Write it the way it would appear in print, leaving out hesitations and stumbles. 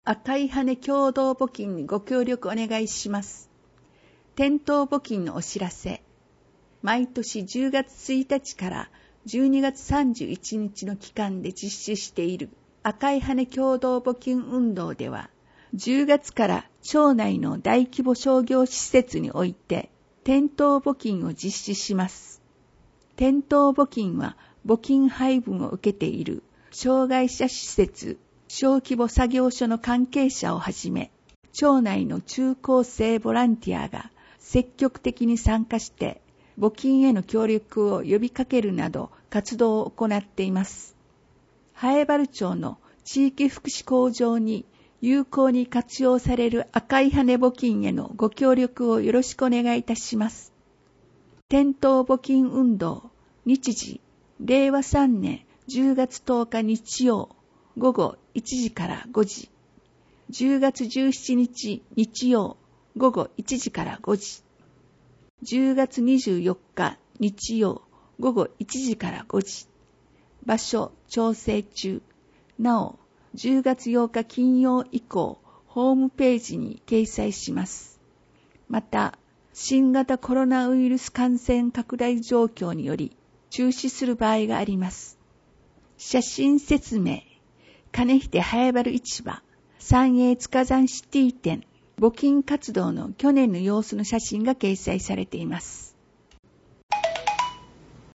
赤い羽共同募金にご協力お願いします。店頭募金のお知らせ。毎年10月1日から12月31日の期間で実施している赤い羽共同募金運動では、10月から町内の大規模商業施設において店頭募金を実施します。店頭募金は募金配分を受けている障害者施設、小規模作業所の関係者をはじめ、町内の中高生ボランティアが積極的に参加して募金への協力を呼びかけるなど活動を行っています。南風原町の地域福祉向上に有効に活用される赤い羽募金へのご協力をよろしくお願いいたします。店頭募金運動、日時、令和3年10月10日日曜、午後1時から5時。10月17日日曜、午後1時から5時。10月24日日曜、午後1時から5時。場所調整中。なお、10月8日金曜以降、ホームページに掲載します。また、新型コロナウイルス感染拡大状況により中止する場合があります。写真説明。金秀南風原市場、三栄塚山シティ店、募金活動の去年の様子の写真が掲載されています。